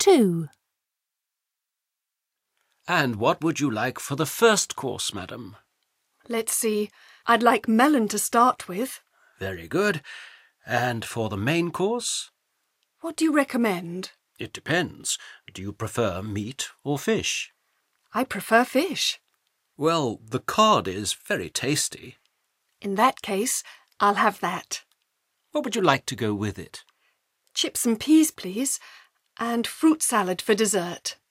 2. And what would you like for the first course, madam? Let's see. I'd like melon to start with. Very good. And for the main course? What do you recommend? It depends. Do you prefer meat or fish? I prefer fish. Well, the cod is very tasty. In that case, I'll have that. What would you like to go with it? Chips and peas, please, and fruit salad for dessert.